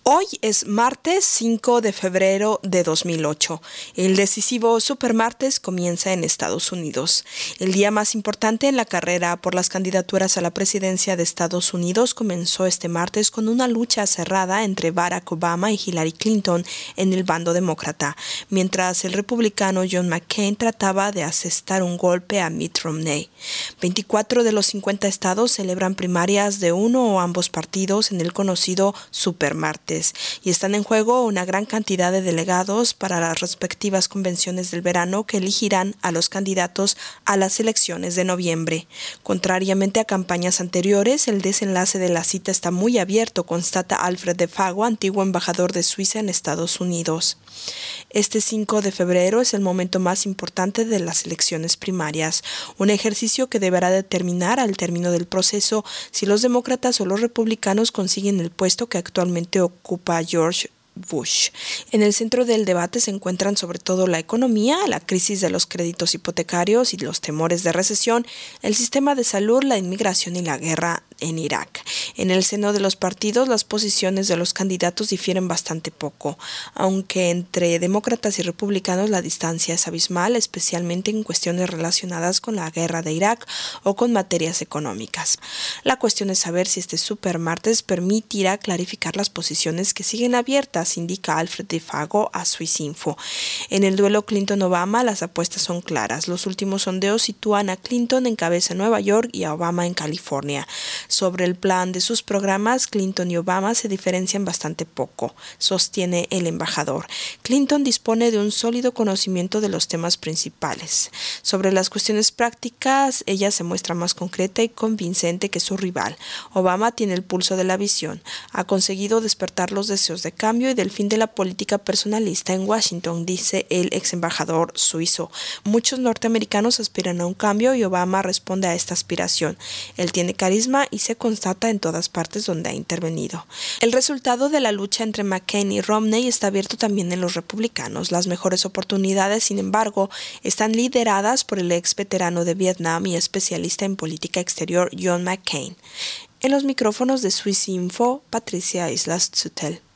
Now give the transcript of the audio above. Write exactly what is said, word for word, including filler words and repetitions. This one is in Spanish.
Hoy es martes cinco de febrero de dos mil ocho. El decisivo Supermartes comienza en Estados Unidos. El día más importante en la carrera por las candidaturas a la presidencia de Estados Unidos comenzó este martes con una lucha cerrada entre Barack Obama y Hillary Clinton en el bando demócrata, mientras el republicano John McCain trataba de asestar un golpe a Mitt Romney. veinticuatro de los cincuenta estados celebran primarias de uno o ambos partidos en el conocido Supermartes, y están en juego una gran cantidad de delegados para las respectivas convenciones del verano que elegirán a los candidatos a las elecciones de noviembre. Contrariamente a campañas anteriores, el desenlace de la cita está muy abierto, constata Alfred de Fago, antiguo embajador de Suiza en Estados Unidos. Este cinco de febrero es el momento más importante de las elecciones primarias, un ejercicio que deberá determinar al término del proceso si los demócratas o los republicanos consiguen el puesto que actualmente ocupa George Bush. En el centro del debate se encuentran sobre todo la economía, la crisis de los créditos hipotecarios y los temores de recesión, el sistema de salud, la inmigración y la guerra en Irak. En el seno de los partidos, las posiciones de los candidatos difieren bastante poco, aunque entre demócratas y republicanos la distancia es abismal, especialmente en cuestiones relacionadas con la guerra de Irak o con materias económicas. La cuestión es saber si este supermartes permitirá clarificar las posiciones que siguen abiertas, indica Alfred de Fago a Swissinfo. En el duelo Clinton-Obama, las apuestas son claras. Los últimos sondeos sitúan a Clinton en cabeza en Nueva York y a Obama en California. Sobre el plan de sus programas, Clinton y Obama se diferencian bastante poco, sostiene el embajador. Clinton dispone de un sólido conocimiento de los temas principales. Sobre las cuestiones prácticas, ella se muestra más concreta y convincente que su rival. Obama tiene el pulso de la visión. Ha conseguido despertar los deseos de cambio y del fin de la política personalista en Washington, dice el ex embajador suizo. Muchos norteamericanos aspiran a un cambio y Obama responde a esta aspiración. Él tiene carisma y se constata en todas partes donde ha intervenido. El resultado de la lucha entre McCain y Romney está abierto también en los republicanos. Las mejores oportunidades, sin embargo, están lideradas por el ex veterano de Vietnam y especialista en política exterior John McCain. En los micrófonos de Swissinfo, Patricia Islas Zutel.